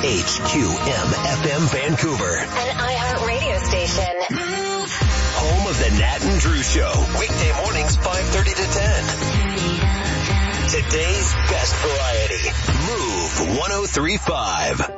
HQM FM Vancouver. An iHeart radio station. Home of the Nat and Drew Show. Weekday mornings 5:30 to 10. Today's best variety. Move 103.5.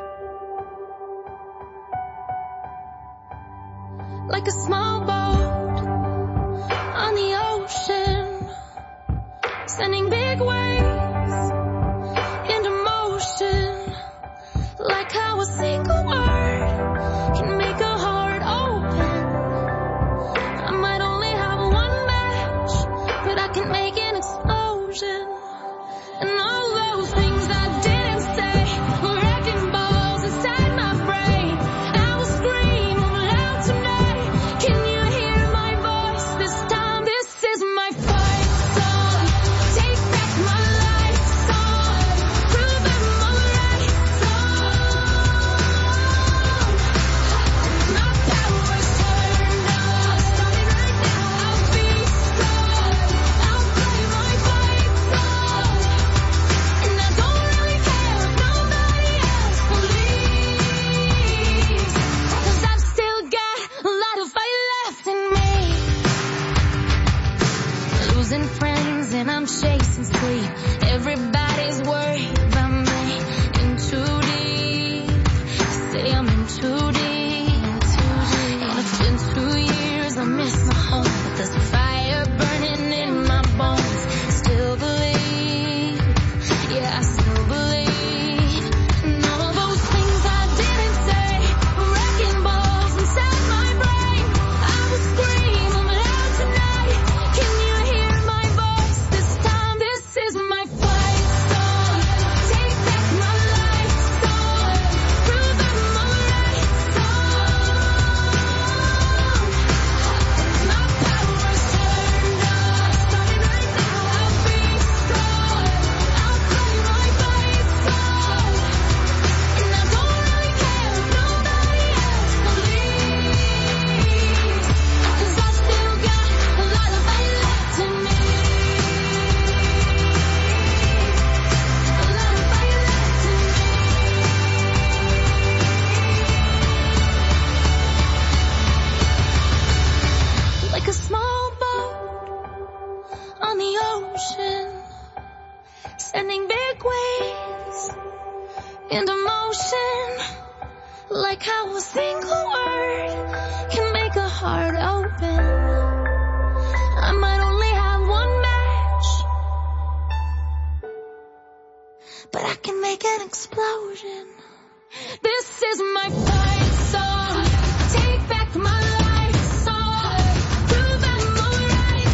Like a small boat on the ocean, sending big waves into motion. Like how a single word can make a heart open. I might only have one match, but I can make an explosion. And all those things I didn't say were wrecking balls inside my brain. I will scream loud tonight. Can you hear my voice this time? This is my fight song. Take back my life song. Prove I'm alright song. My power's turned on. Starting right now. I'll be strong. I'll play my fight song. And I don't really care if nobody else believes. 'Cause I've still got a lot of fight left in me. Losing friends and I'm chasing sleep. Everybody's worried about me. In too deep. Say I'm in too deep. And it's been 2 years, I miss my home. But there's a fire burning in my bones. Still believe. Yeah, I still believe. And all those things I didn't say were wrecking balls inside my brain. I will scream loud tonight. Can you hear my voice this time? This is my fight song. Take back my life song. Prove I'm alright song. My power's turned on. Starting right now. I'll be strong. I'll play my fight song. And I don't really care if nobody else believes. 'Cause I still got a lot of fight left in me. A lot of fight left in me. Like a small boat on the ocean, sending big waves into motion. Like how a single word can make a heart open. I might only have one match, but I can make an explosion. This is my fight song. Take back my life song. Prove I'm alright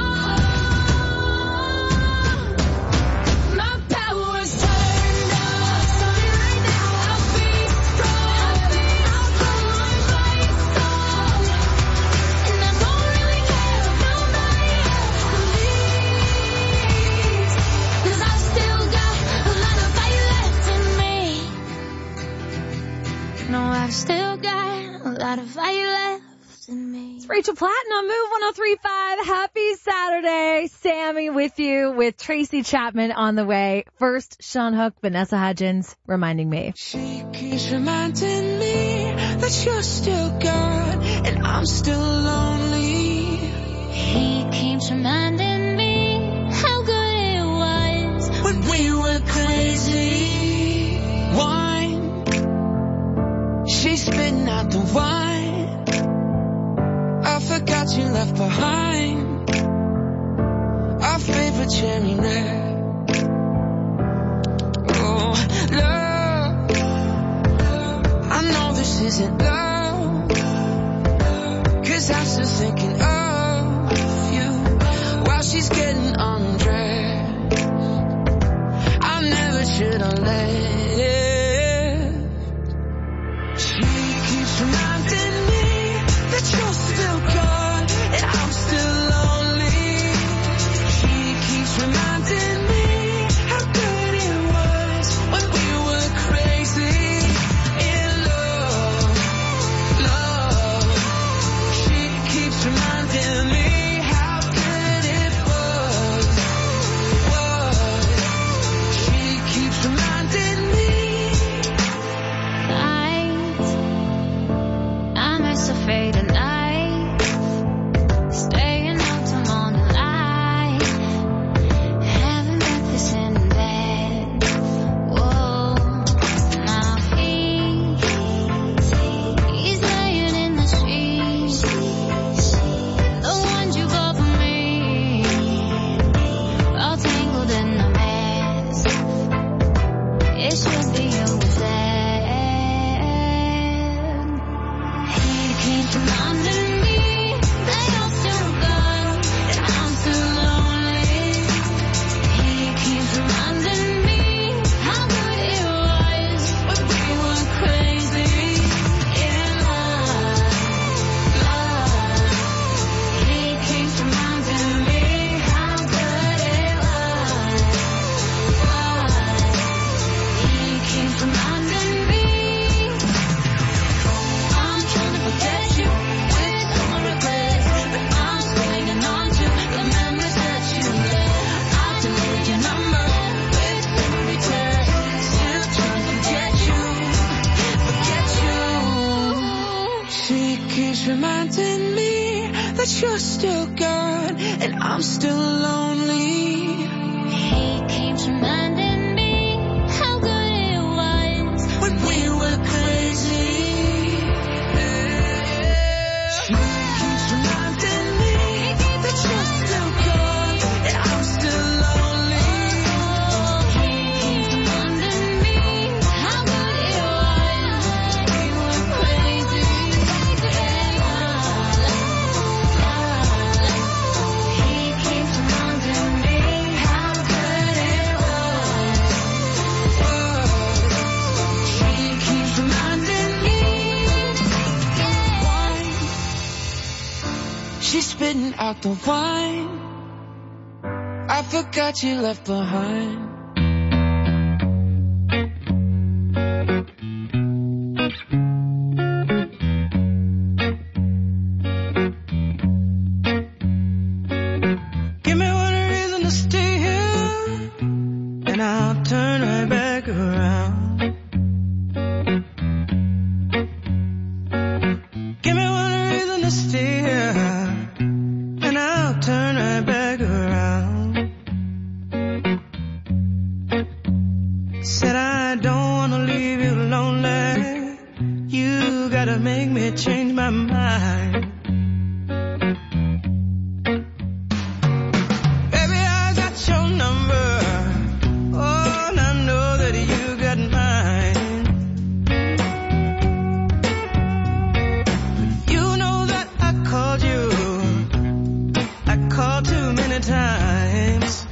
song. My power's turned on. Starting right now. I'll be strong. I'll play my fight song. And I don't really care if nobody else believes. 'Cause I've still got a lot of fight left in me. No, I've still got a lot of fight left in me. It's Rachel Platten on Move 103.5. Happy Saturday. Sammy with you with Tracy Chapman on the way. First, Sean Hook, Vanessa Hudgens, Reminding Me. She keeps reminding me that you're still gone and I'm still lonely. He keeps reminding me how good it was. When we were crazy, wine. She's spitting out the wine. I forgot you left behind our favorite cherry red. Oh, love, I know this isn't love, 'cause I'm still thinking of you while she's getting undressed. I never should have left. She keeps reminding me that you're still gone and I'm still lonely. She keeps reminding me how good it was when we were crazy in love, love. She keeps reminding me how good it was. She keeps reminding me that you're still gone and I'm still lonely. He keeps reminding me how good it was When we were crazy. She keeps reminding me that you're still gone and I'm still lonely. He keeps reminding me how good it was we were crazy. He keeps reminding me how good it was. She keeps reminding me. Wine. She's spitting out the wine I forgot you left behind. Give me one reason to stay here, and I'll turn right back around. Give me one reason to stay here, and I'll turn right back around. Said I don't wanna leave you lonely. You gotta make me change my mind. Baby, I got your number. Oh, and I know that you got mine. You know that I called you. I called too many times.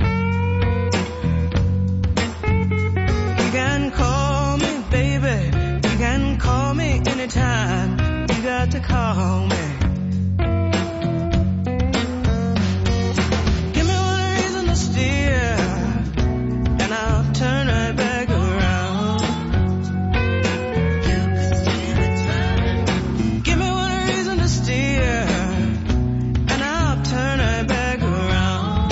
You can call me, baby. You can call me anytime. You got to call me. Give me one reason to steer, and I'll turn right back around. Give me one reason to steer, and I'll turn right back around.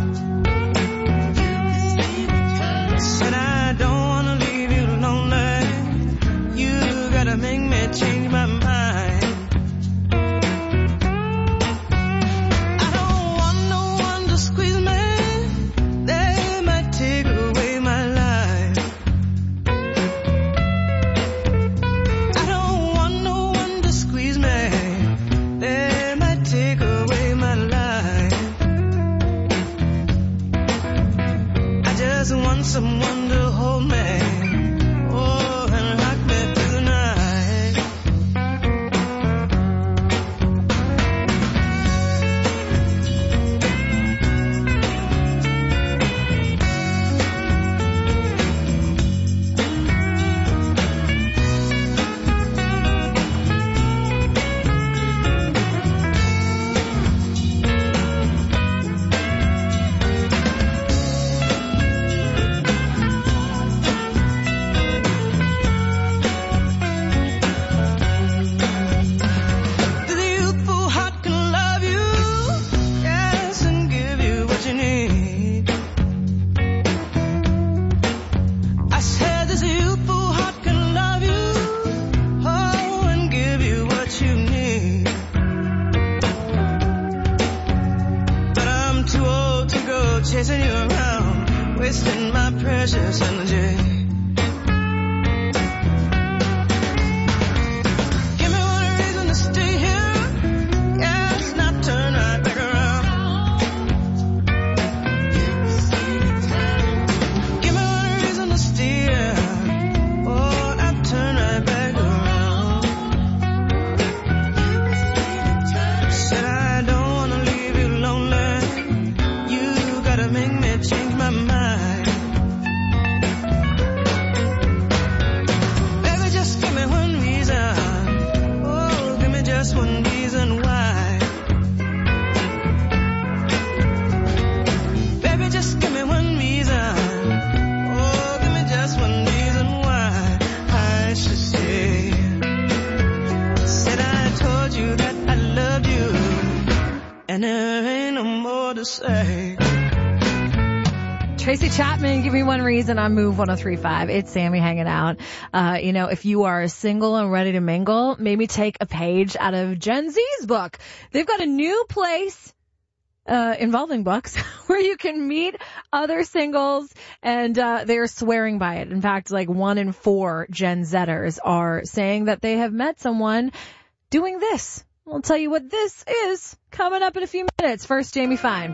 Said I don't wanna leave you lonely. You gotta make me change my mind. I don't want no one to squeeze me. They might take away my life. I don't want no one to squeeze me. They might take away my life. I just want someone to hold me. Oh, and rock me through the night. The youthful heart can love you, yes, and give you what you need. I said this youthful heart can love you, oh, and give you what you need. But I'm too old to go chasing you around, wasting my precious energy. Give me one reason to stay here, yes, and I'll turn right back around. Give me one reason to stay here, oh, and I'll turn right back around. Said I don't wanna leave you lonely. You gotta make me change my mind. Tracy Chapman, give me one reason on Move 103.5. It's Sammy hanging out. If you are single and ready to mingle, maybe take a page out of Gen Z's book. They've got a new place involving books where you can meet other singles, and they're swearing by it. In fact, like 1 in 4 Gen Zers are saying that they have met someone doing this. I'll tell you what this is coming up in a few minutes. First, Jamie Fine.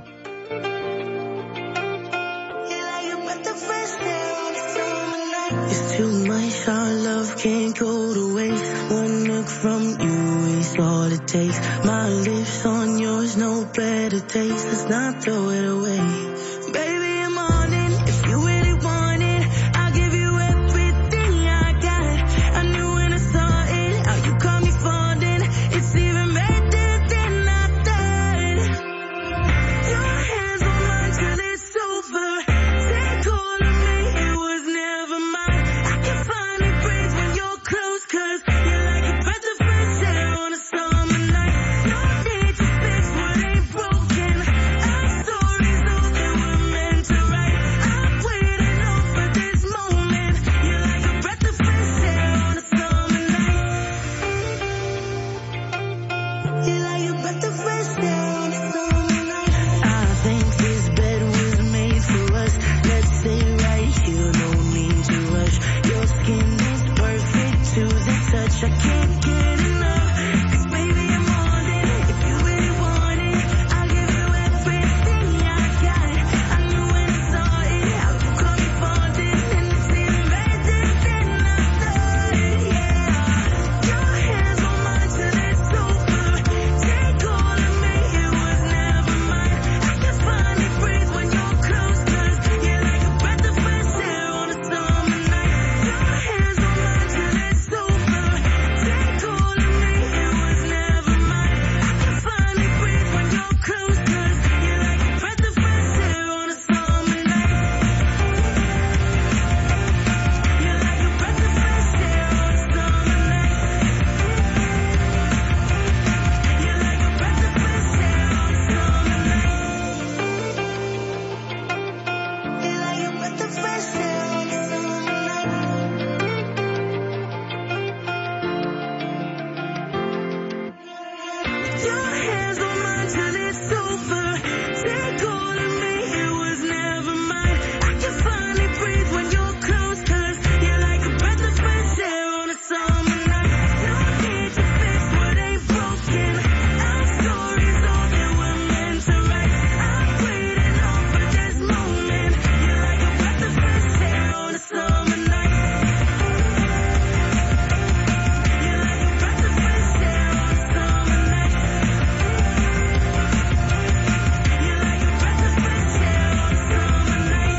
It's too much, our love can't go to waste. One look from you is all it takes. My lips on yours, no better taste. Let's not throw it away. Baby, I'm on it. If you really want it, I'll give you everything I got. I knew when I saw it, how you caught me falling. It's even better than I thought. Your hands on mine till it's over. Take all of me, it was never mine. I can finally breathe when you're close, 'cause you're like a breath of fresh air on a summer night. No need to fix what ain't broken. Our stories, though they were meant to write. I've waited all for this moment. You're like a breath of fresh air on a summer night. You're like a breath of fresh air on a summer night. I think this bed was made for us. Let's stay right here, no need to rush. Your skin is perfect to the touch. I can't get enough, 'cause baby I'm on it. If you really want it, I'll give you everything I got. I knew when I saw it, how you caught me falling, and it's even better than I thought. Yeah, your hands on mine till it's over. Take all of me, it was never mine. I can finally breathe when you're close, 'cause you're like a breath of fresh air on a summer night. Your hands on mine till it's over. Take all of me, it was never mine. I can finally breathe when you're close, 'cause you're like a breath of fresh air on a summer night. You're like a breath of fresh air on a summer night. You're like a breath of fresh air on a summer night. You're like a breath of fresh air on a summer night. Your hands on mine till it's over. Take all of me, it was never mine. I can finally breathe when you're close, 'cause you're like a breath of fresh air on a summer night. No need to fix what ain't broken. Our stories, all that we're meant to write. I've waited all for this moment. You're like a breath of fresh air on a summer night. You're like a breath of fresh air on a summer night. You're like a breath of fresh air on a summer night.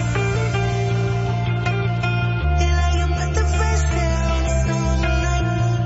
You're like a breath of fresh air on a summer night.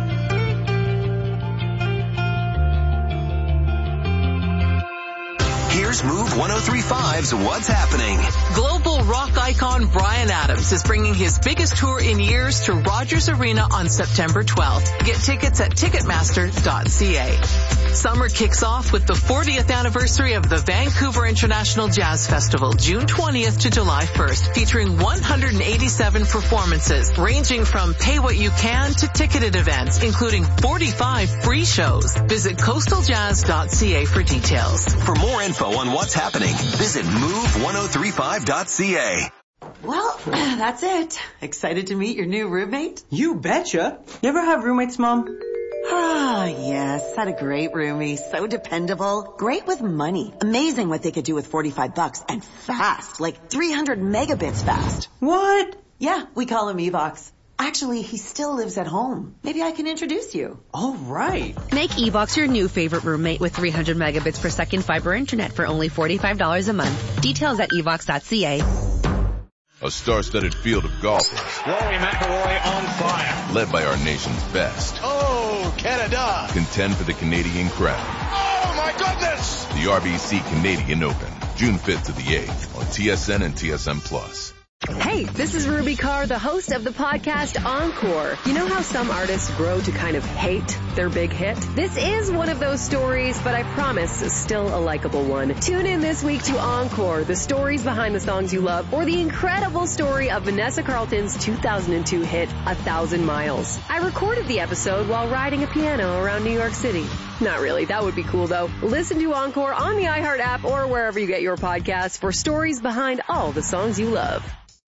Here's Move 103.5's What's Happening. Global rock icon Bryan Adams is bringing his biggest tour in years to Rogers Arena on September 12th. Get tickets at Ticketmaster.ca. Summer kicks off with the 40th anniversary of the Vancouver International Jazz Festival, June 20th to July 1st, featuring 187 performances, ranging from pay what you can to ticketed events, including 45 free shows. Visit coastaljazz.ca for details. For more info on what's happening, visit move1035.ca. Well, that's it. Excited to meet your new roommate? You betcha. You ever have roommates, Mom? Ah, yes. Had a great roomie. So dependable. Great with money. Amazing what they could do with $45 and fast. Like 300 megabits fast. What? Yeah, we call him Evox. Actually, he still lives at home. Maybe I can introduce you. All right. Make Evox your new favorite roommate with 300 megabits per second fiber internet for only $45 a month. Details at evox.ca. A star-studded field of golfers. Rory McIlroy on fire. Led by our nation's best. Oh, Canada. Contend for the Canadian crown. Oh, my goodness. The RBC Canadian Open, June 5th to the 8th on TSN and TSN+. Hey, this is Ruby Carr, the host of the podcast Encore. You know how some artists grow to kind of hate their big hit? This is one of those stories, but I promise still a likable one. Tune in this week to Encore, the stories behind the songs you love, or the incredible story of Vanessa Carlton's 2002 hit, 1,000 Miles. I recorded the episode while riding a piano around New York City. Not really. That would be cool, though. Listen to Encore on the iHeart app or wherever you get your podcasts for stories behind all the songs you love.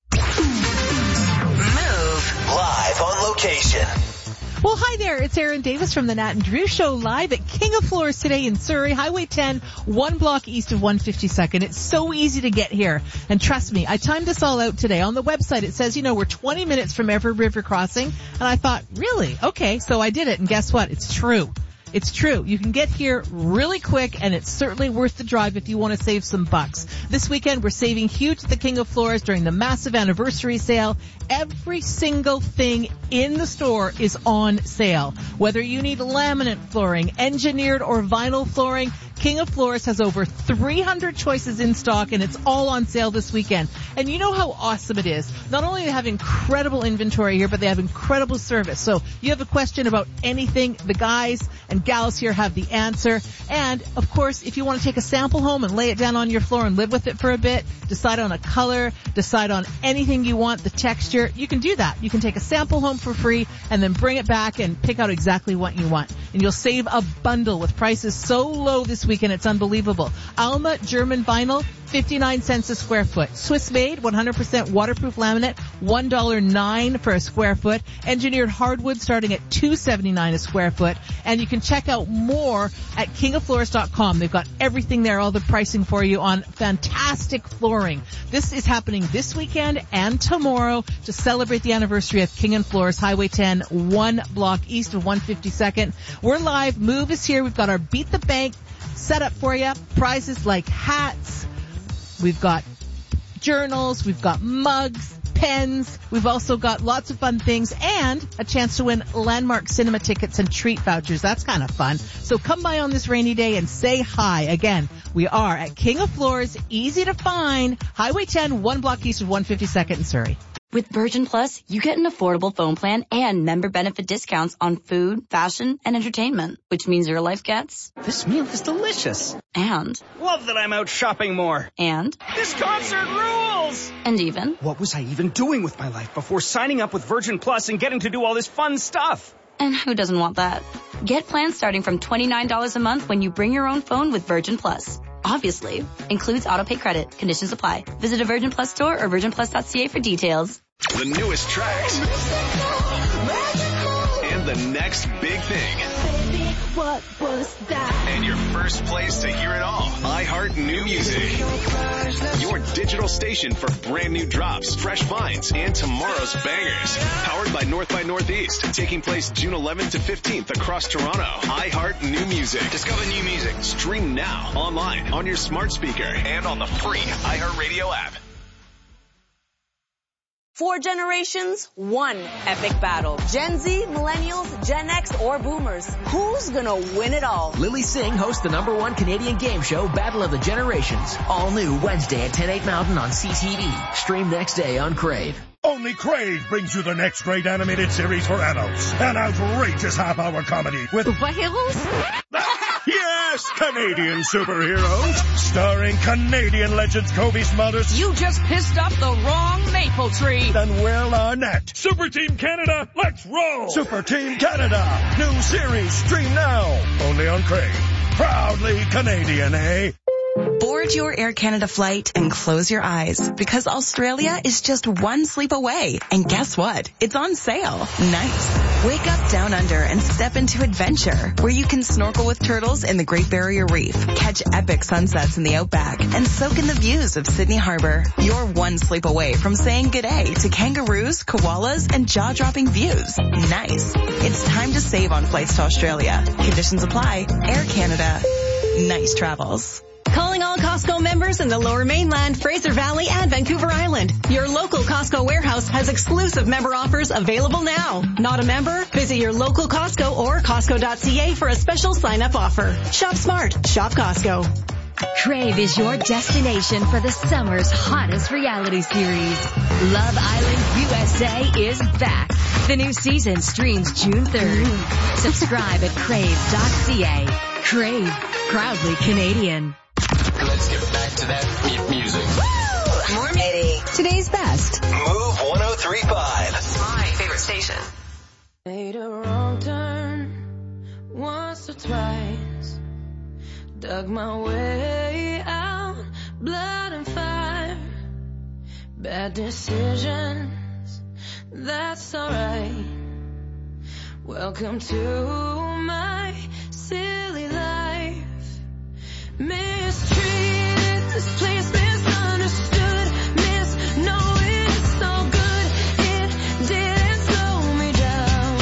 Move live on location. Well, hi there. It's Erin Davis from the Nat and Drew Show live at King of Floors today in Surrey, Highway 10, 1 block east of 152nd. It's so easy to get here. And trust me, I timed this all out today. On the website, it says, we're 20 minutes from every river crossing. And I thought, really? Okay. So I did it. And guess what? It's true. It's true. You can get here really quick, and it's certainly worth the drive if you want to save some bucks. This weekend, we're saving huge at the King of Floors during the massive anniversary sale. Every single thing in the store is on sale. Whether you need laminate flooring, engineered or vinyl flooring, King of Floors has over 300 choices in stock, and it's all on sale this weekend. And you know how awesome it is. Not only do they have incredible inventory here, but they have incredible service. So you have a question about anything, the guys and gals here have the answer. And, of course, if you want to take a sample home and lay it down on your floor and live with it for a bit, decide on a color, decide on anything you want, the texture, you can do that. You can take a sample home for free and then bring it back and pick out exactly what you want. And you'll save a bundle with prices so low this weekend, it's unbelievable. Alma German vinyl, 59 cents a square foot. Swiss made, 100% waterproof laminate, $1.09 for a square foot. Engineered hardwood starting at $2.79 a square foot. And you can check out more at kingoffloors.com. They've got everything there, all the pricing for you on fantastic flooring. This is happening this weekend and tomorrow to celebrate the anniversary of King and Floors, Highway 10, 1 block east of 152nd. We're live. Move is here. We've got our Beat the Bank set up for you. Prizes like hats. We've got journals. We've got mugs, pens. We've also got lots of fun things and a chance to win Landmark Cinema tickets and treat vouchers. That's kind of fun. So come by on this rainy day and say hi. Again, we are at King of Floors, easy to find, Highway 10, 1 block east of 152nd in Surrey. With Virgin Plus, you get an affordable phone plan and member benefit discounts on food, fashion, and entertainment, which means your life gets... This meal is delicious. And... Love that I'm out shopping more. And... This concert rules! And even... What was I even doing with my life before signing up with Virgin Plus and getting to do all this fun stuff? And who doesn't want that? Get plans starting from $29 a month when you bring your own phone with Virgin Plus. Obviously. Includes autopay credit. Conditions apply. Visit a Virgin Plus store or virginplus.ca for details. The newest tracks. And the next big thing. Baby, what was that? And your first place to hear it all. iHeart New Music. Your digital station for brand new drops, fresh finds, and tomorrow's bangers. Powered by North by Northeast. Taking place June 11th to 15th across Toronto. iHeart New Music. Discover new music. Stream now, online, on your smart speaker, and on the free iHeart Radio app. 4 generations, 1 epic battle. Gen Z, Millennials, Gen X, or Boomers. Who's gonna win it all? Lily Singh hosts the #1 Canadian game show, Battle of the Generations. All new Wednesday at 10, 8 Mountain on CTV. Stream next day on Crave. Only Crave brings you the next great animated series for adults. An outrageous half-hour comedy with whales. Yes, Canadian superheroes. Starring Canadian legends Kobe Smulders. You just pissed off the wrong maple tree. And Will Arnett. Super Team Canada, let's roll. Super Team Canada. New series, stream now. Only on Crave. Proudly Canadian, eh? Board your Air Canada flight and close your eyes because Australia is just 1 sleep away. And guess what? It's on sale. Nice. Wake up down under and step into adventure where you can snorkel with turtles in the Great Barrier Reef, catch epic sunsets in the outback, and soak in the views of Sydney Harbor. You're 1 sleep away from saying g'day to kangaroos, koalas, and jaw-dropping views. Nice. It's time to save on flights to Australia. Conditions apply. Air Canada. Nice travels. Calling all Costco members in the Lower Mainland, Fraser Valley, and Vancouver Island. Your local Costco warehouse has exclusive member offers available now. Not a member? Visit your local Costco or Costco.ca for a special sign-up offer. Shop smart. Shop Costco. Crave is your destination for the summer's hottest reality series. Love Island USA is back. The new season streams June 3rd. Subscribe at crave.ca. Crave, proudly Canadian. Let's get back to that music. Woo! More Midi. Today's best. Move 103.5. My favorite station. Made a wrong turn once or twice. Dug my way out, blood and fire. Bad decisions, that's alright. Welcome to my silly life. Mistreated, this place misunderstood. Knowing it's so good, it didn't slow me down.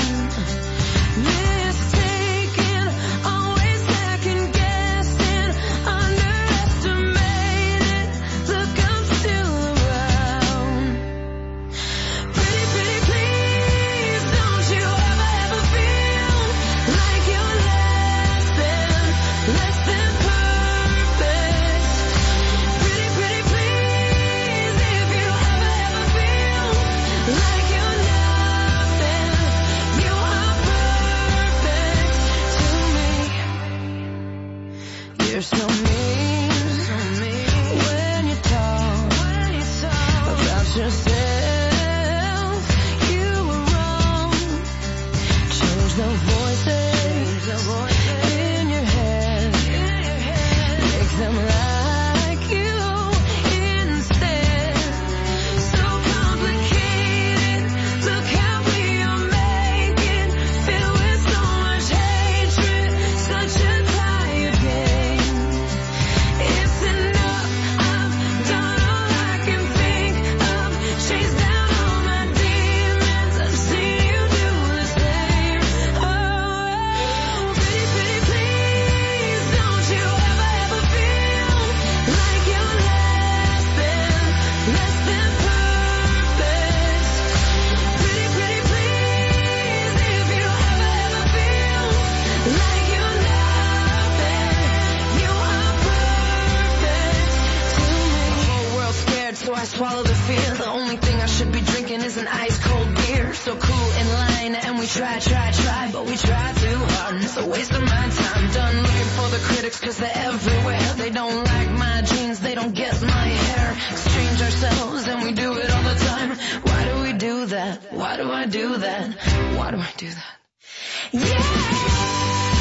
Mistaken, always second guessing, underestimated. Look, I'm still around. Pretty, pretty, please, don't you ever feel like you're less than perfect. Pretty, pretty, please, if you ever feel like you're nothing, you are perfect to me. You're so mean when you talk about yourself. You were wrong. Change the voices in your head. Make them like you instead. So complicated. Look how we are making. Filled with so much hatred. Such a tired game. It's enough. I've done all I can think of. Chased down all my demons. I've seen you do the same. Oh, pretty, pretty, please, don't you ever feel like you're less than perfect. Pretty, pretty, please, if you ever feel like you're nothing, you are perfect to me. The whole world's scared, so I swallow the fear. The only thing I should be drinking is an ice cold beer. So cool in line, and we try, but we try too hard, and it's a waste of my time. Done looking for the critics, cause they're everywhere. They don't like my jeans, they don't get my hair. Exchange ourselves, and we do it all the time. Why do we do that? Why do I do that? Why do I do that? Yeah!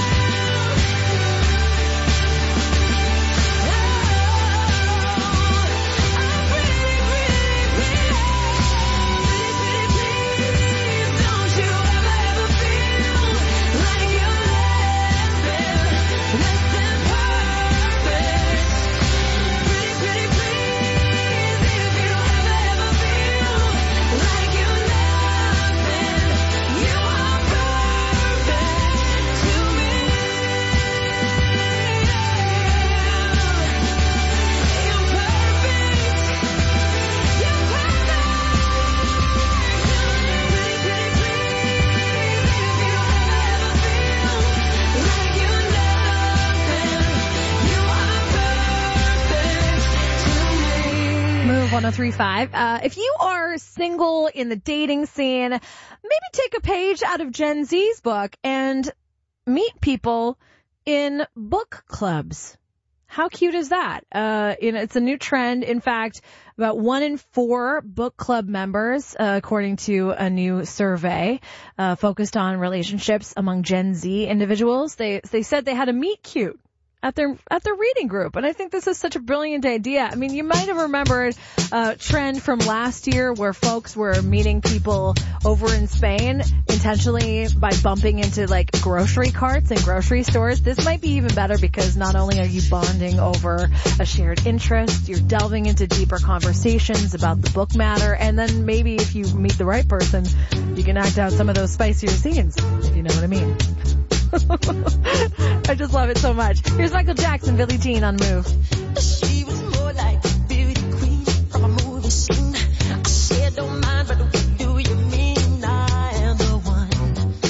Move 103.5. If you are single in the dating scene, maybe take a page out of Gen Z's book and meet people in book clubs. How cute is that? It's a new trend. In fact, about 1 in 4 book club members, according to a new survey, focused on relationships among Gen Z individuals. They said they had a meet cute at their reading group. And I think this is such a brilliant idea. I mean, you might have remembered a trend from last year where folks were meeting people over in Spain intentionally by bumping into like grocery carts in grocery stores. This might be even better because not only are you bonding over a shared interest, you're delving into deeper conversations about the book matter, and then maybe if you meet the right person, you can act out some of those spicier scenes, if you know what I mean. I just love it so much. Here's Michael Jackson, Billie Jean on Move. She was more like a beauty queen from a movie scene. I said, don't mind, but what do you mean? I am the one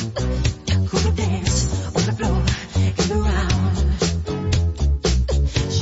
who can dance on the floor and around.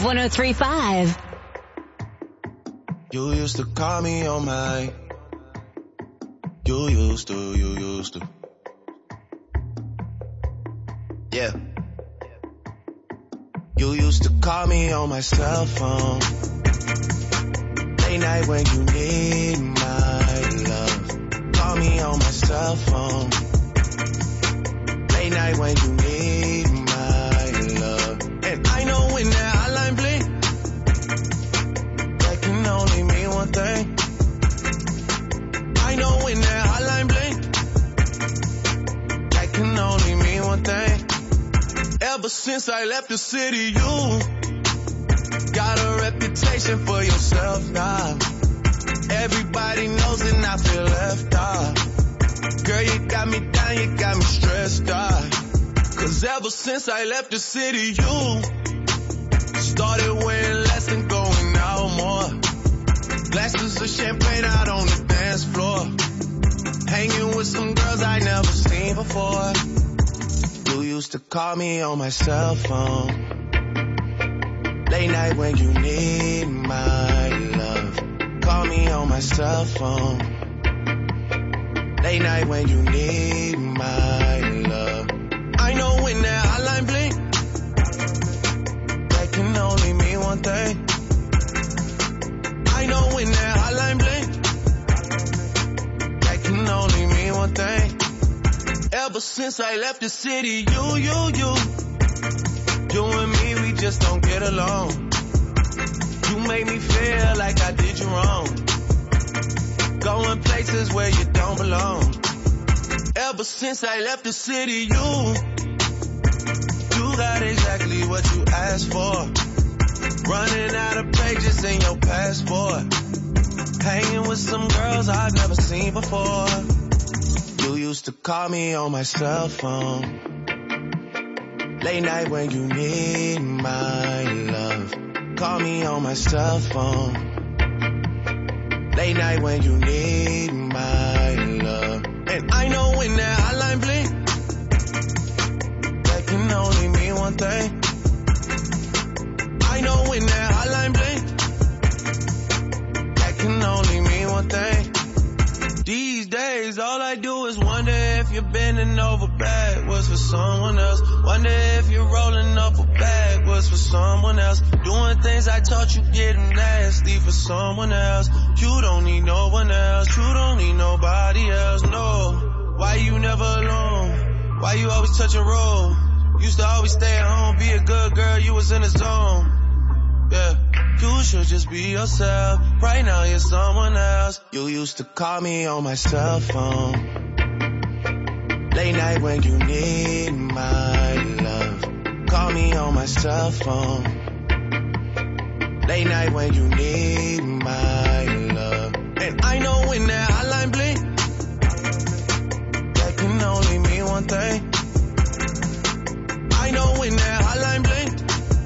103.5. You used to call me on my. You used to. Yeah. You used to call me on my cell phone. Late night when you need my love. Call me on my cell phone. Late night when you need my love. And I know when that hotline blink, that can only mean one thing. I know when that hotline blink, that can only mean one thing. Ever since I left the city, you got a reputation for yourself now. Everybody knows and I feel left out. Girl, you got me down, you got me stressed out. Cause ever since I left the city, you started wearing less and going out more. Glasses of champagne out on the dance floor. Hanging with some girls I never seen before. You used to call me on my cell phone. Late night when you need my love. Call me on my cell phone. Late night when you need my love. I know when that hotline blink, that can only mean one thing. I know when that hotline blink, that can only mean one thing. Ever since I left the city, you and me, we just don't get along. You made me feel like I did you wrong. Going places where you don't belong. Ever since I left the city, you got exactly what you asked for. Running out of pages in your passport. Hanging with some girls I've never seen before. You used to call me on my cell phone. Late night when you need my love. Call me on my cell phone. Late night when you need my love. And I know when that hotline blink, that can only mean one thing. I know when that hotline blink, that can only mean one thing. These days, all I do is wonder if you're bending over backwards for someone else. Wonder if you're rolling up a backwards for someone else. Doing things I taught you getting nasty for someone else. You don't need no one else. You don't need nobody else, no. Why you never alone? Why you always touch a roll? Used to always stay at home, be a good girl, you was in the zone. Yeah. You should just be yourself. Right now you're someone else. You used to call me on my cell phone. Late night when you need my love. Call me on my cell phone. Late night when you need my love. And I know when that hotline blink, that can only mean one thing. I know when that hotline blink,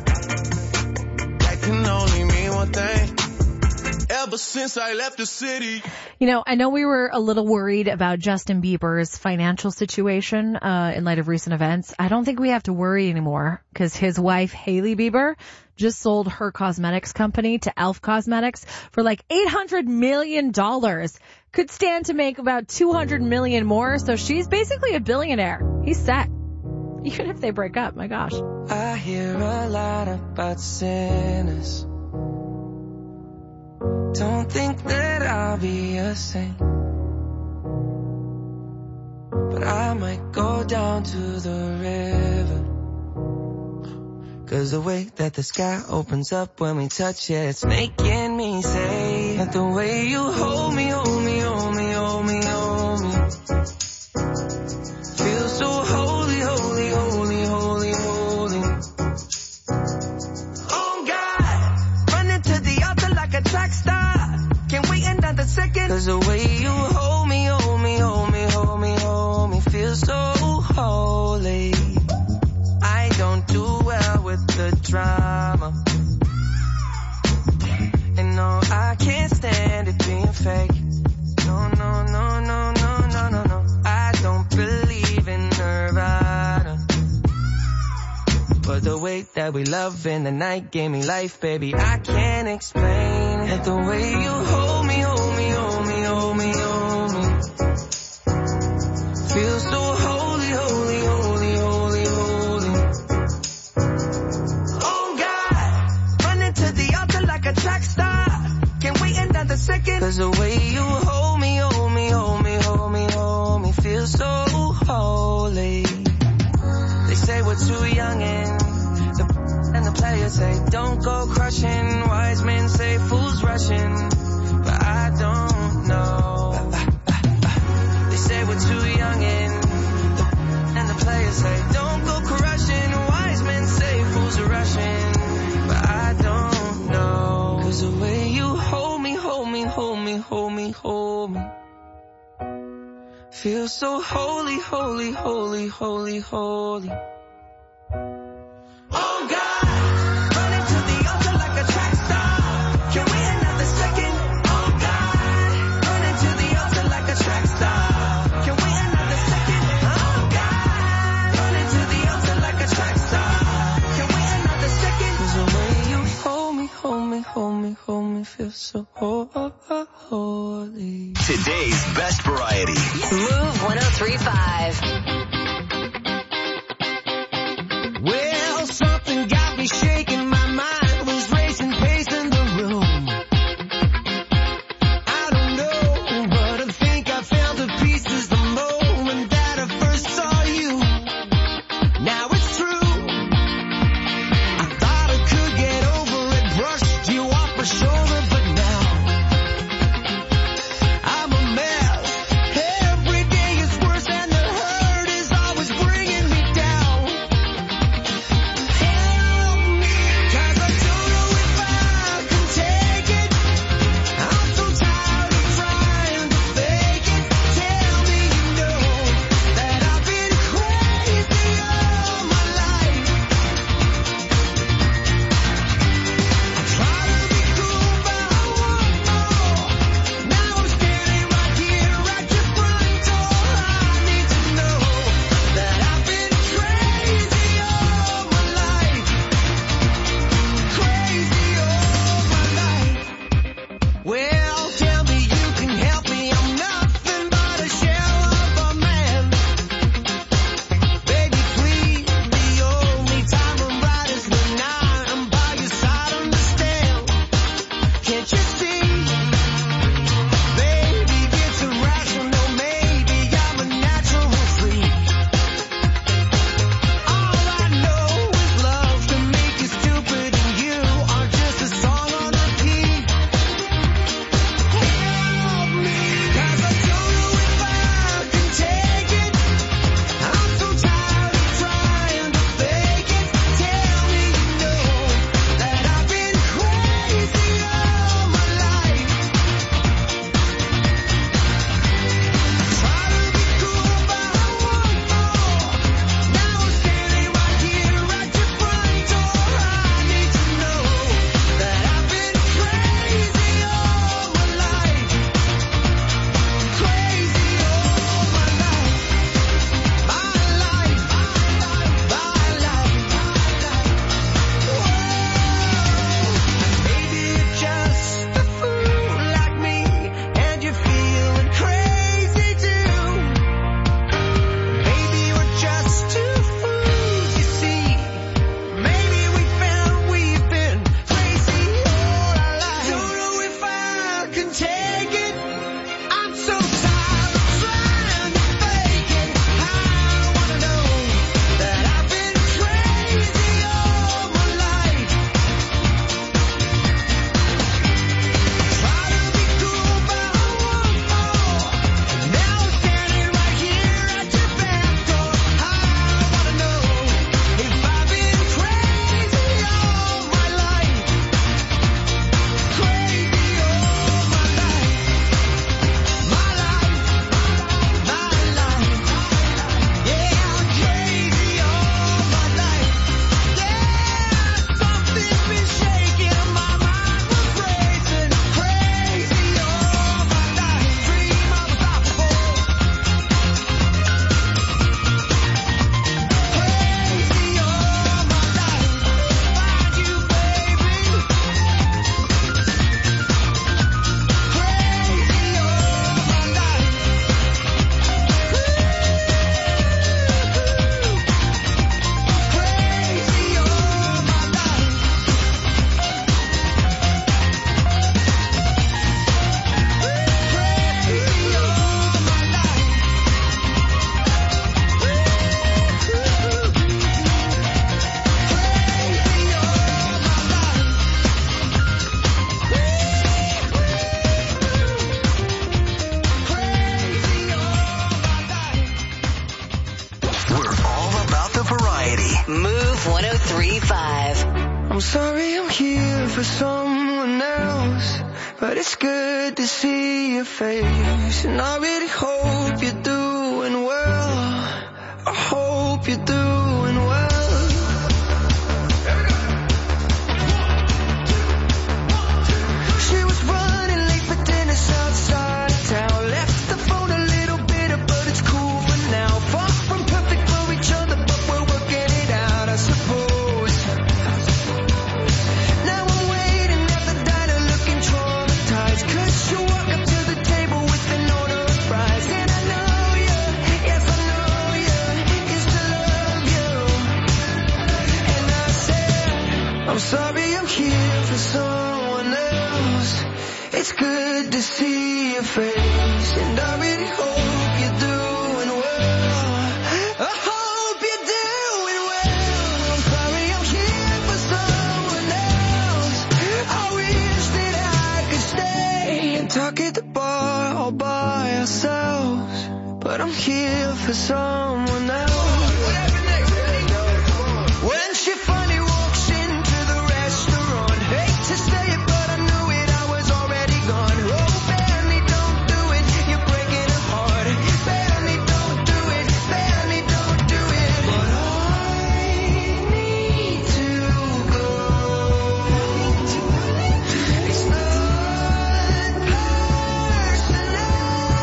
can only mean one thing. Ever since I left the city. You know, I know we were a little worried about Justin Bieber's financial situation in light of recent events. I don't think we have to worry anymore because his wife, Hailey Bieber, just sold her cosmetics company to Elf Cosmetics for like $800 million. Could stand to make about $200 million more. So she's basically a billionaire. He's set. Even if they break up, my gosh. I hear a lot about sinners. Don't think that I'll be a saint, but I might go down to the river. 'Cause the way that the sky opens up when we touch it, it's making me say that the way you hold me, hold me, hold me, hold me, hold me, feels so holy, holy, holy, holy, holy. Oh God, running to the altar like a track star. Can't wait another second. 'Cause the way you hold me, hold me, hold me, hold me, hold me, feels so holy. I don't do well with the drama, and no, I can't stand it being fake. No, no, no, no, no, no, no, no. I don't believe in Nirvana, but the way way that we love in the night gave me life, baby, I can't explain it. The way you hold me, hold me, hold me, hold me, hold me. Feel so holy, holy, holy, holy, holy. Oh God, running to the altar like a track star. Can't wait another second. Cause the way you hold me, hold me, hold me, hold me, hold me. Feel so holy. They say we're too young and the players say don't go crushing. Wise men say fools rushing, but I don't know. They say we're too young and the players say don't go crushing. Wise men say fools are rushing, but I don't know. Cause the way you hold me, hold me, hold me, hold me, hold me. Feel so holy, holy, holy, holy, holy. Oh God, running to the altar like a track star. Can wait another second. Oh God, running to the altar like a track star. Can wait another second. Oh God, running to the altar like a track star. Can wait another second. Cause the way you hold me, hold me, hold me, hold me, feel so holy. Today's best variety. Move 103.5. Well, something got me shaking, my mind was racing, pacing the room. I don't know, but I think I fell to pieces the moment that I first saw you. Now it's true, I thought I could get over it, brushed you off my shoulder, but now I'm a mess. Every day is worse and the hurt is else, but it's good to see your face. And I really hope you're doing well. I hope you're doing well. She was running late for dinner outside of town. Left the phone a little bitter, but it's cool for now. Far from perfect for each other, but we're working it out, I suppose. Now I'm waiting at the diner looking traumatized, 'cause you walk up to the table with an order of fries. And I know you, yes I know you, used to love you. And I said, I'm sorry I'm here for someone else. It's good to see your face, and I really hope you're doing well. I hope you're doing well. I'm sorry I'm here for someone else. I wish that I could stay and talk at the bar all by ourselves, but I'm here for someone else. When she finally walks into the restaurant, hate to say it, but I knew it, I was already gone. Oh, Benny, don't do it, you're breaking her heart. Benny, don't do it, Benny, don't do it. But I need to go. It's not personal.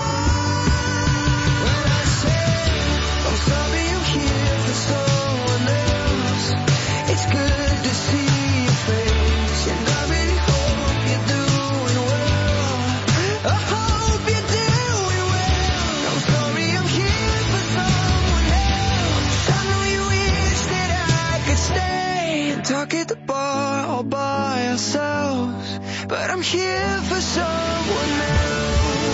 When I say I'm sorry I'm here for someone else, it's good to see your face, and I really hope you're doing well. I hope you're doing well. I'm sorry I'm here for someone else. I know you wish that I could stay and talk at the bar all by ourselves, but I'm here for someone else.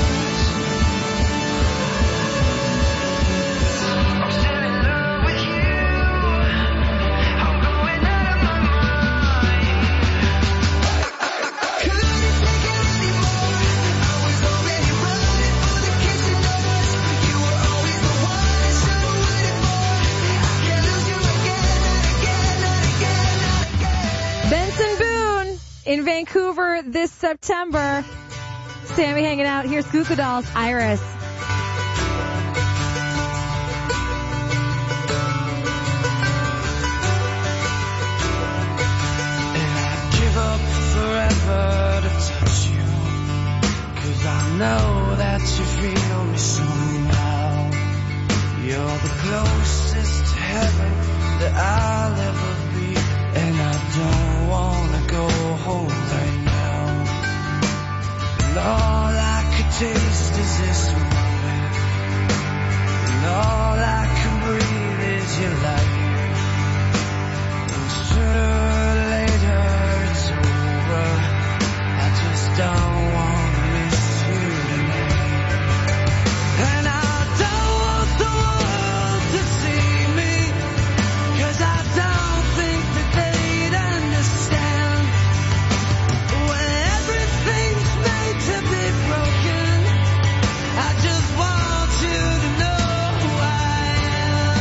I'm still in love with you. I'm going out of my mind. Couldn't take it anymore. I was already running for the kissing doors. You were always the one I should have waited for. I can't lose you again, not again, not again, not again. Benson Boone in Vancouver this September. Sammy hanging out. Here's Goo Goo Dolls, Iris. Give up forever to touch you, 'cause I know that you feel me somehow. You're the closest to heaven that I'll ever be, and I don't wanna go home right now. And all I could taste is this moment, and all I can breathe is your light. And sooner or later it's over. I just don't want to miss you tonight. And I don't want the world to see me, 'cause I don't think that they'd understand. When everything's made to be broken, I just want you to know who I am.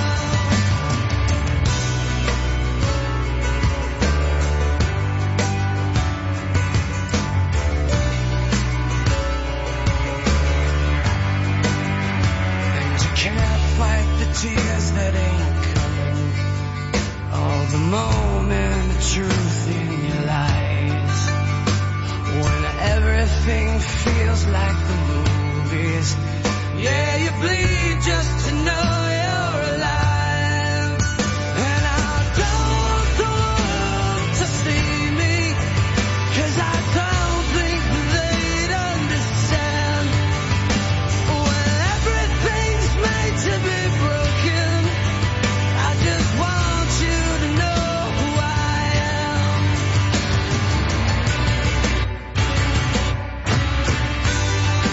And you can't fight the tears that ain't coming, all the moment of truth in your lies. When everything feels like the movies, yeah, you bleed just to know you're alive. And I don't want the world to see me, 'cause I don't think that they'd understand. When everything's made to be broken, I just want you to know who I am.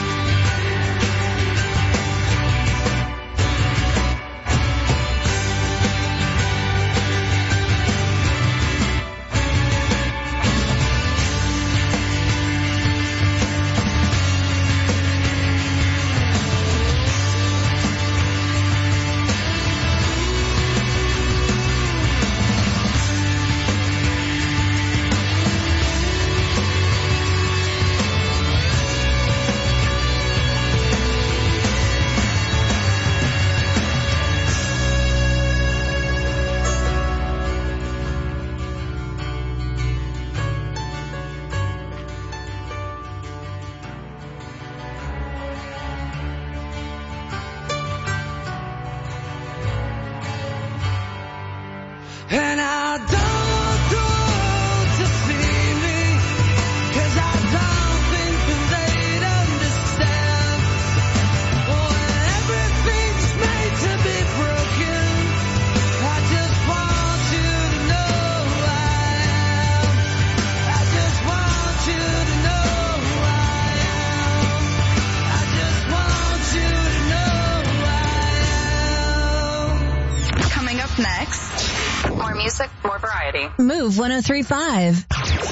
Copy. Move 103.5.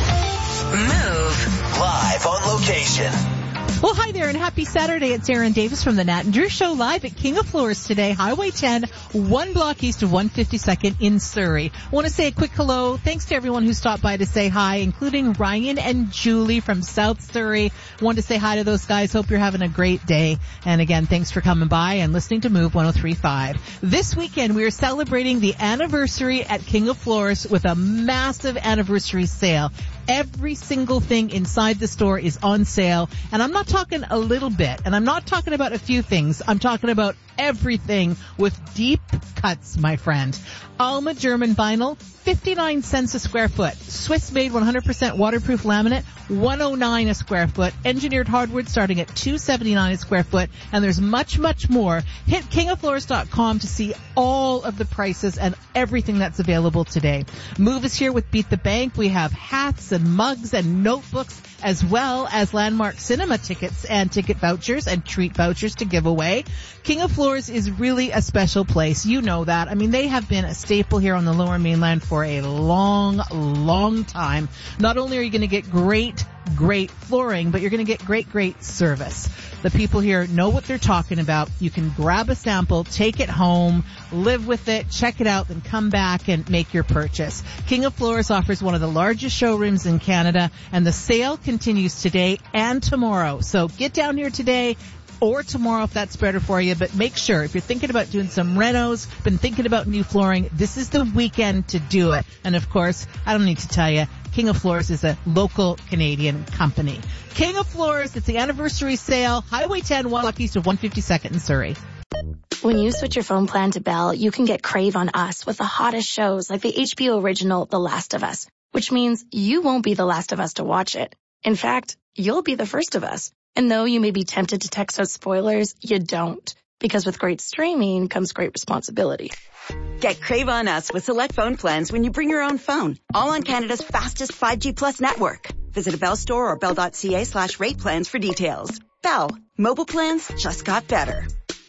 Move. Live on location. Well, hi there and happy Saturday. It's Aaron Davis from the Nat and Drew Show live at King of Floors today, Highway 10, 1 block east of 152nd in Surrey. I want to say a quick hello. Thanks to everyone who stopped by to say hi, including Ryan and Julie from South Surrey. Want to say hi to those guys. Hope you're having a great day. And again, thanks for coming by and listening to Move 103.5. This weekend, we are celebrating the anniversary at King of Floors with a massive anniversary sale. Every single thing inside the store is on sale. And I'm not talking a little bit. And I'm not talking about a few things. I'm talking about everything with deep cuts, my friend. Alma German vinyl, 59 cents a square foot. Swiss-made 100% waterproof laminate, $109 a square foot. Engineered hardwood starting at $279 a square foot. And there's much, much more. Hit kingoffloors.com to see all of the prices and everything that's available today. Move is here with Beat the Bank. We have hats and mugs and notebooks, as well as Landmark Cinema tickets and ticket vouchers and treat vouchers to give away. King of Floors is really a special place. You know that. I mean, they have been a staple here on the Lower Mainland for a long, long time. Not only are you going to get great flooring, but you're going to get great service. The people here know what they're talking about. You can grab a sample, take it home, live with it, check it out, then come back and make your purchase. King of Floors offers one of the largest showrooms in Canada, and the sale continues today and tomorrow. So get down here today or tomorrow if that's better for you, but make sure if you're thinking about doing some renos, been thinking about new flooring, this is the weekend to do it. And of course, I don't need to tell you, King of Floors is a local Canadian company. King of Floors, it's the anniversary sale, Highway 10, 1 block east of 152nd in Surrey. When you switch your phone plan to Bell, you can get Crave on Us with the hottest shows like the HBO original The Last of Us, which means you won't be the last of us to watch it. In fact, you'll be the first of us. And though you may be tempted to text out spoilers, you don't. Because with great streaming comes great responsibility. Get Crave on Us with select phone plans when you bring your own phone. All on Canada's fastest 5G Plus network. Visit a Bell store or bell.ca/rate plans for details. Bell. Mobile plans just got better.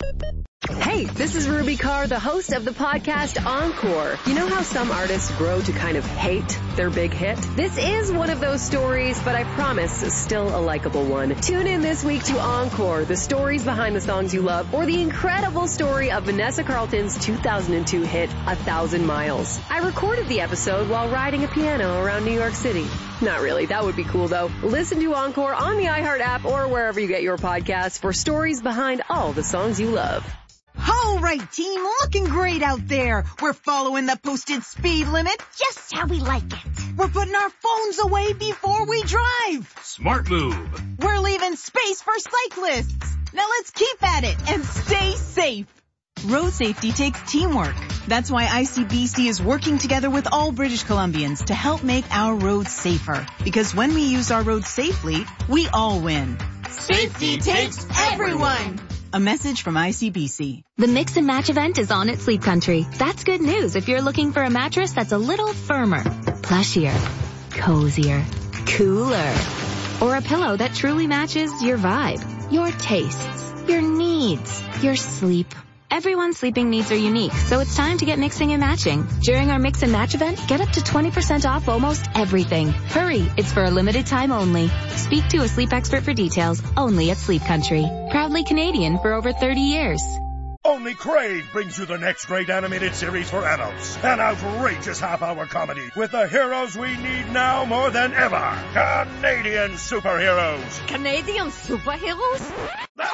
Hey, this is Ruby Carr, the host of the podcast Encore. You know how some artists grow to kind of hate their big hit? This is one of those stories, but I promise still a likable one. Tune in this week to Encore, the stories behind the songs you love, or the incredible story of Vanessa Carlton's 2002 hit, 1,000 Miles. I recorded the episode while riding a piano around New York City. Not really, that would be cool though. Listen to Encore on the iHeart app or wherever you get your podcasts for stories behind all the songs you love. All right, team, looking great out there. We're following the posted speed limit just how we like it. We're putting our phones away before we drive. Smart move. We're leaving space for cyclists. Now let's keep at it and stay safe. Road safety takes teamwork. That's why ICBC is working together with all British Columbians to help make our roads safer. Because when we use our roads safely, we all win. Safety takes everyone. A message from ICBC. The Mix and Match event is on at Sleep Country. That's good news if you're looking for a mattress that's a little firmer, plushier, cozier, cooler, or a pillow that truly matches your vibe, your tastes, your needs, your sleep. Everyone's sleeping needs are unique, so it's time to get mixing and matching. During our Mix and Match event, get up to 20% off almost everything. Hurry, it's for a limited time only. Speak to a sleep expert for details, only at Sleep Country. Proudly Canadian for over 30 years. Only Crave brings you the next great animated series for adults. An outrageous half-hour comedy with the heroes we need now more than ever. Canadian superheroes. Canadian superheroes?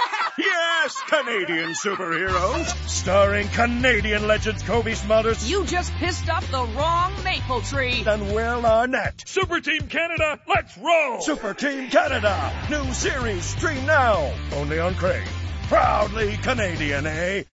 Yes, Canadian superheroes. Starring Canadian legends Kobe Smulders. You just pissed off the wrong maple tree. And Will Arnett. Super Team Canada, let's roll. Super Team Canada. New series stream now. Only on Crave. Proudly Canadian, eh?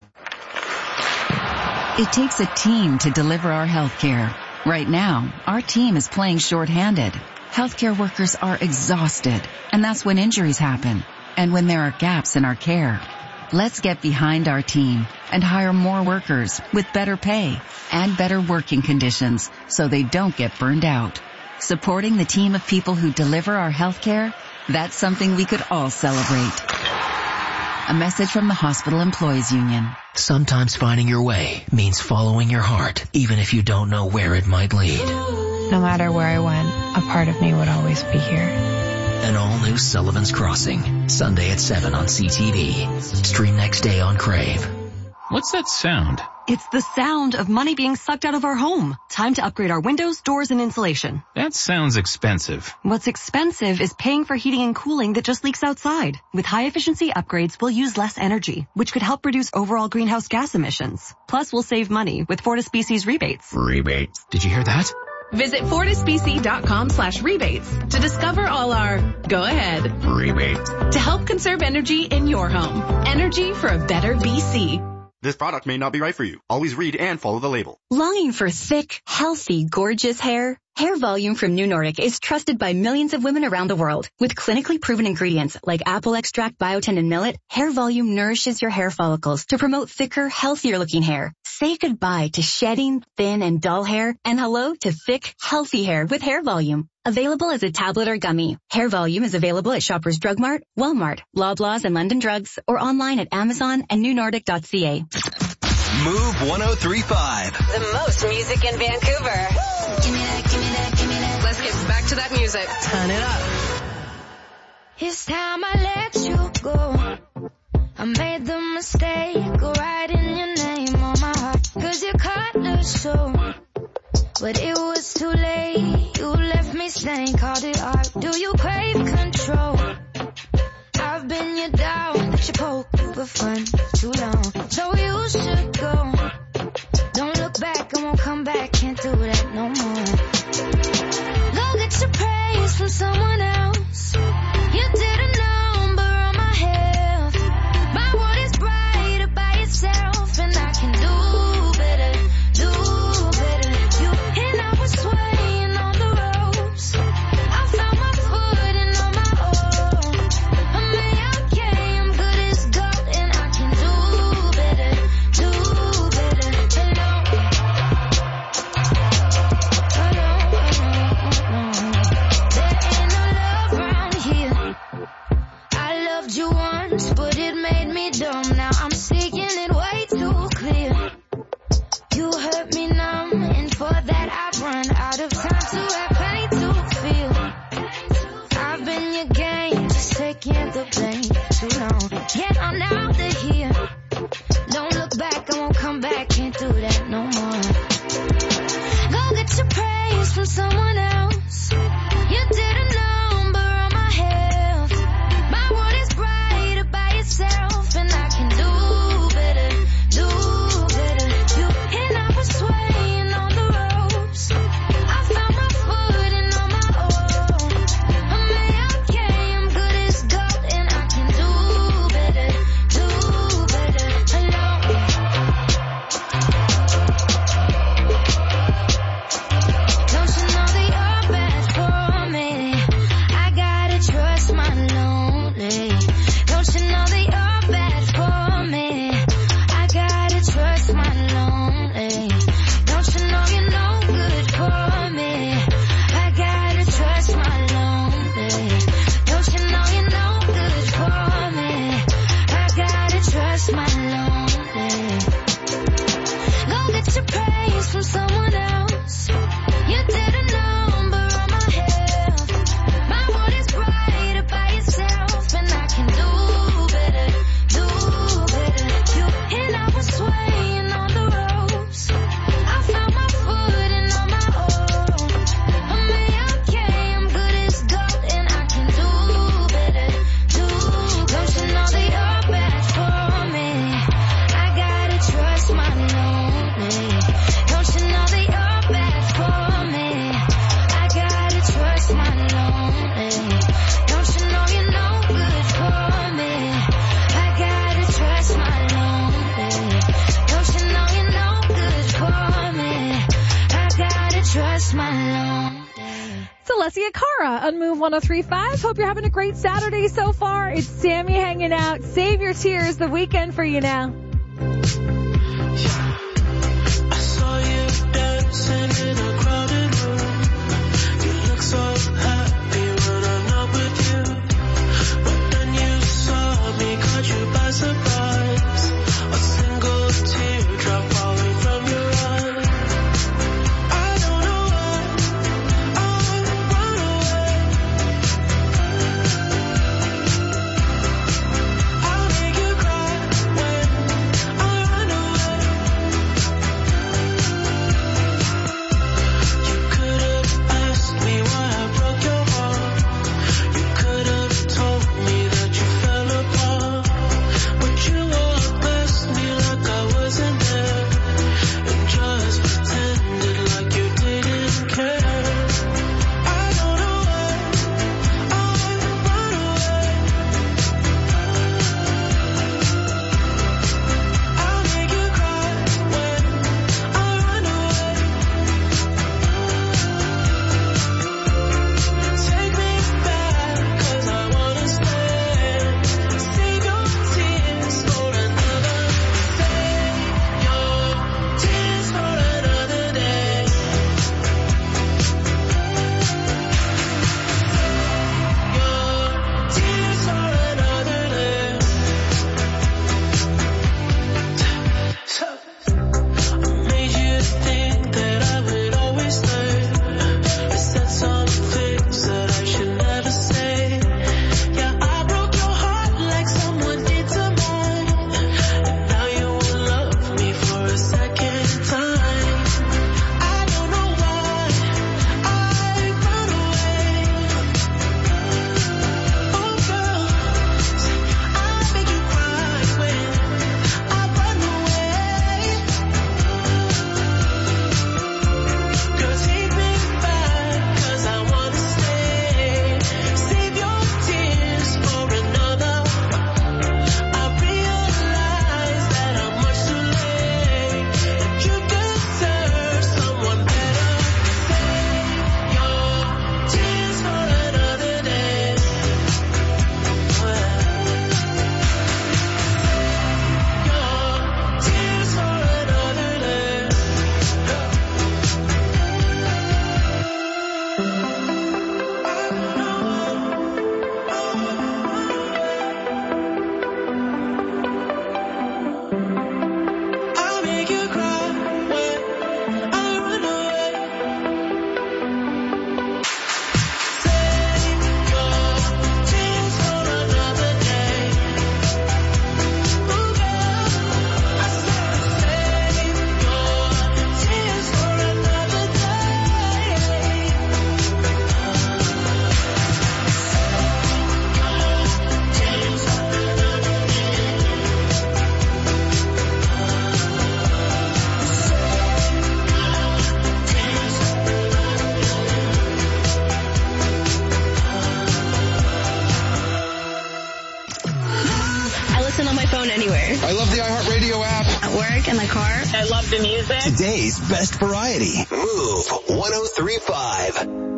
It takes a team to deliver our healthcare. Right now, our team is playing shorthanded. Healthcare workers are exhausted, and that's when injuries happen, and when there are gaps in our care. Let's get behind our team and hire more workers with better pay and better working conditions so they don't get burned out. Supporting the team of people who deliver our healthcare, that's something we could all celebrate. A message from the Hospital Employees Union. Sometimes finding your way means following your heart, even if you don't know where it might lead. No matter where I went, a part of me would always be here. An all-new Sullivan's Crossing, Sunday at 7 on CTV. Stream next day on Crave. What's that sound? It's the sound of money being sucked out of our home. Time to upgrade our windows, doors, and insulation. That sounds expensive. What's expensive is paying for heating and cooling that just leaks outside. With high-efficiency upgrades, we'll use less energy, which could help reduce overall greenhouse gas emissions. Plus, we'll save money with FortisBC's rebates. Rebates? Did you hear that? Visit FortisBC.com/rebates to discover all our go ahead rebates to help conserve energy in your home. Energy for a better BC. This product may not be right for you. Always read and follow the label. Longing for thick, healthy, gorgeous hair? Hair Volume from New Nordic is trusted by millions of women around the world. With clinically proven ingredients like apple extract, biotin, and millet, Hair Volume nourishes your hair follicles to promote thicker, healthier-looking hair. Say goodbye to shedding, thin, and dull hair, and hello to thick, healthy hair with Hair Volume. Available as a tablet or gummy, Hair Volume is available at Shoppers Drug Mart, Walmart, Loblaws, and London Drugs, or online at Amazon and newnordic.ca. Move 103.5. The most music in Vancouver. Give me that, give me that, give me that. Let's get back to that music. Turn it up. It's time I let you go. I made the mistake of writing your name on my heart. 'Cause you cut the show. But it was too late. You left me stained, called it art. Do you crave control? I've been your dog that you poke for fun too long. So you should go. Don't look back, I won't come back. Can't do that no more. Go get your praise from someone else. You did a number on my health. My world is brighter by itself, and I can do better, do better. You and I was swaying on the ropes. I found my footing on my own. I'm okay, I'm good as gold, and I can do better, do better. Hello. There ain't no love around here. I loved you once, but it made me dumb. Now I'm seeing it way too clear. You hurt me numb, and for that I've run out of time to have pain to feel. I've been your game, just taking the blame too long. Get on out of here. Don't look back, I won't come back. Can't do that no more. Go get your praise from someone else. You did a number on my health. My world is brighter by itself, and I can do better, do better. You and I was swaying on the ropes. I found my footing on my own. I'm okay, I'm good as gold, and I can do better, do better. Hello. Don't you know that you're bad for me? I gotta trust my lonely. Don't you know that you're bad for me? I gotta trust my lonely. Don't you know you're no good for me? I gotta trust my lonely. Don't you know you're no good for me? I gotta trust my lonely. Go get your praise from someone else. You did a number on my health. My world is brighter by itself, and I can do better, do better. You and I was swaying on the ropes. I found my footing on my own. I'm okay, I'm good as gold, and I can do better, do. Don't you know that you're bad for me? I gotta trust my lonely. Don't you know that you're bad for me? I gotta trust my lonely. Don't you know you're no good for me? I gotta trust my lonely. Don't you know you're no good for me? I gotta trust my lonely. It's Alessia Cara on Move 103.5. Hope you're having a great Saturday so far. It's Sammy hanging out. Save your tears. The weekend for you now. I saw you dancing in a crowded room. You look so happy when I'm not with you. But then you saw me, caught you by surprise. A single phone anywhere. I love the iHeartRadio app. At work, in my car. I love the music. Today's best variety. Move 103.5.